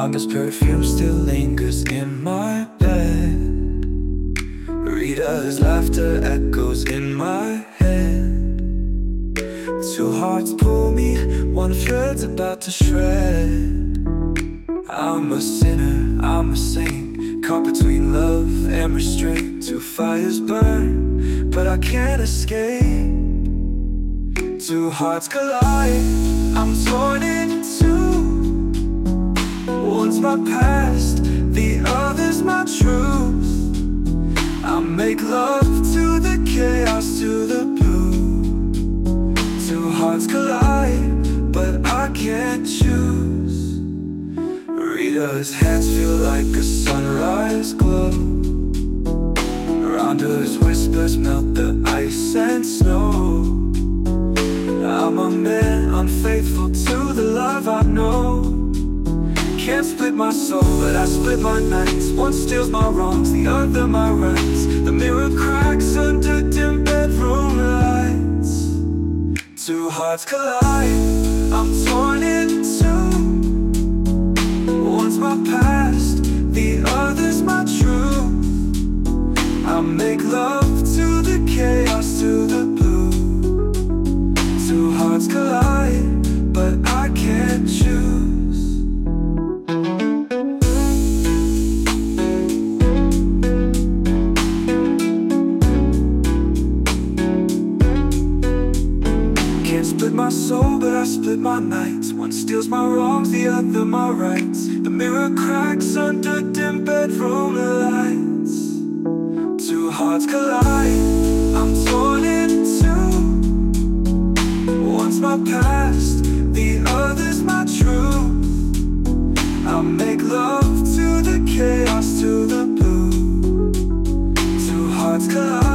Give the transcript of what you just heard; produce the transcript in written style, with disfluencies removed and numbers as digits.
Rhonda's perfume still lingers in my bed. Rita's laughter echoes in my head. Two hearts pull me, one thread's about to shred. I'm a sinner, I'm a saint, caught between love and restraint. Two fires burn, but I can't escape. Two hearts collide, I'm torn in two. One's my past, the other's my truth. I make love to the chaos, to the blue. Two hearts collide, but I can't choose. Rita's hands feel like a sunrise glow. Rhonda's whispers melt the ice and snow. I'm a man unfaithful to the love I know. Can't split my soul, but I split my nights. One steals my wrongs, the other my rights. The mirror cracks under dim bedroom lights. Two hearts collide, I'm torn in two. One's my past, the other's my truth. I make love to the chaos, to the blue. Two hearts collide, but I can't choose. Can't split my soul, but I split my nights. One steals my wrongs, the other my rights. The mirror cracks under dim bedroom lights. Two hearts collide, I'm torn in two. One's my past, the other's my truth. I make love to the chaos, to the blue. Two hearts collide.